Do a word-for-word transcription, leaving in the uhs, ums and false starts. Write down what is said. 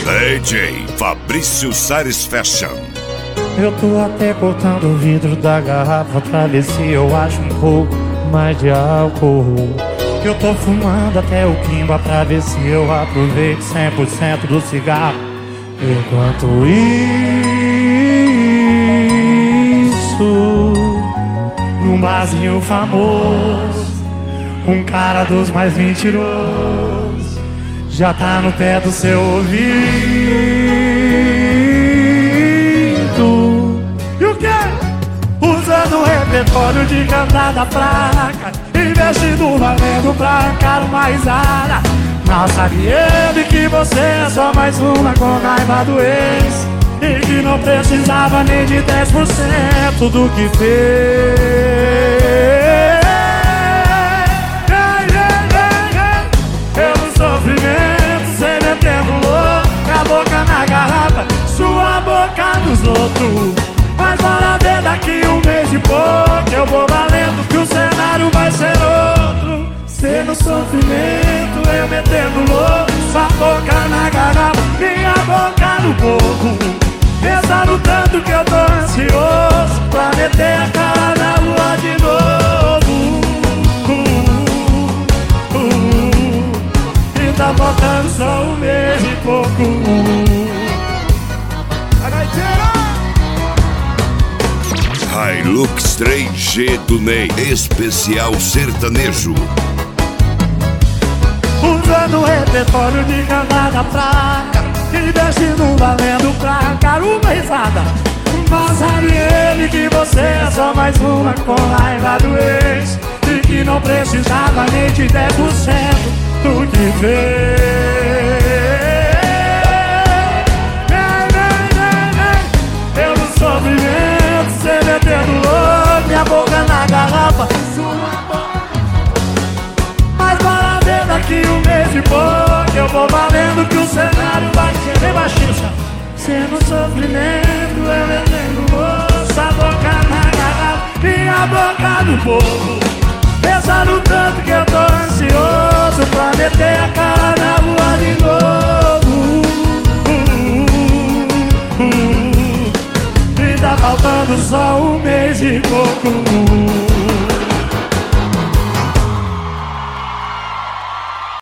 D J Fabrício Sares Fashion. Eu tô até cortando o vidro da garrafa pra ver se eu acho um pouco mais de álcool. Eu tô fumando até o quimba pra ver se eu aproveito cem por cento do cigarro. Enquanto isso, num barzinho famoso, um cara dos mais mentirosos já tá no pé do seu ouvido. E o quê? Usando o repertório de cantada fraca, investindo valendo pra arrancar uma risada. Mal sabe ele que você é só mais uma com raiva do ex, e que não precisava nem de dez por cento do que fez. Pelo sofrimento, cê metendo louco, a boca na garrafa, sua boca nos outros. Mas bora ver daqui um mês e pouco, eu vou valendo que o cenário vai ser outro. Cê no sofrimento, eu metendo louco, sua boca na garrafa, minha boca no boco. Pensando tanto que eu tô ansioso pra meter a cara na lua de novo. uh, uh, uh, E tá faltando só um mês e pouco. Hilux três G do Ney, especial sertanejo. Usando o repertório de cantada fraca, investindo valendo pra arrancar uma risada. Mas sabe ele que você é só mais uma com raiva do ex, e que não precisava nem de dez por cento do que fez. Eu no sofrimento, cê metendo louco, minha boca na garrafa, sua boca. Mas bora ver daqui um mês e pouco, eu vou valendo que o cenário vai ser bem baixinho. Cê no sofrimento, eu metendo louco, sua boca na garrafa, minha boca no povo. Pensando tanto que eu tô ansioso pra meter a cara na rua de novo. uh, uh, uh, E tá faltando só um mês e pouco.